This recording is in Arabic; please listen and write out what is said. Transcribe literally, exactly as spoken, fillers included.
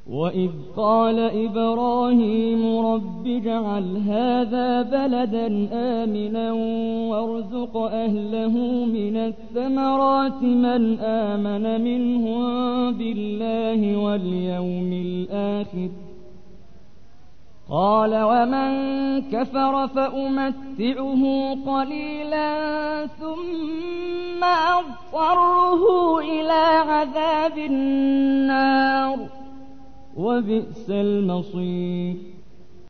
وإذ قال إبراهيم رب اجعل هذا بلدا آمنا وارزق أهله من الثمرات من آمن منهم بالله واليوم الآخر قال ومن كفر فأمتعه قليلا ثم أضطره إلى عذاب النار وبئس المصير